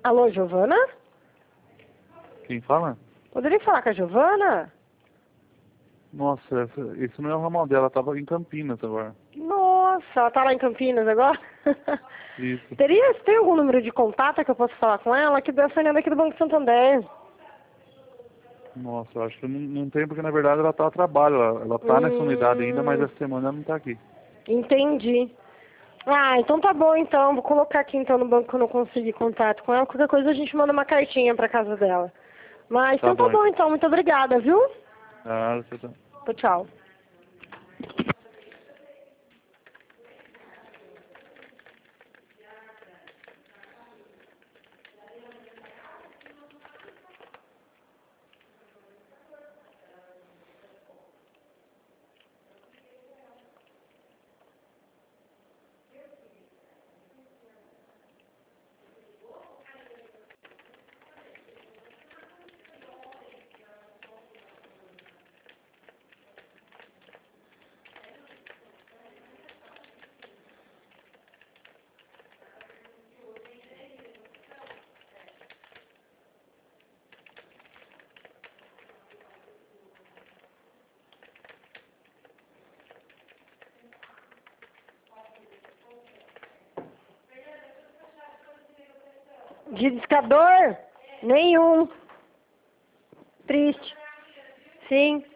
Alô, Giovana? Quem fala? Poderia falar com a Giovana? Nossa, esse não é o ramal dela, ela tava em Campinas agora. Nossa, ela tá lá em Campinas agora? Isso. Tem algum número de contato que eu possa falar com ela? Que deve ser daqui do Banco Santander. Nossa, eu acho que não tem, porque na verdade ela tá a trabalho, ela tá nessa unidade ainda, mas essa semana ela não tá aqui. Entendi. Ah, então tá bom então. Vou colocar aqui então no banco que eu não consegui contato com ela. Qualquer coisa a gente manda uma cartinha pra casa dela. Mas Tá então tá bom, bom então. então. Muito obrigada, viu? Ah, você tá. Tchau. De discador? Nenhum. Triste. Sim.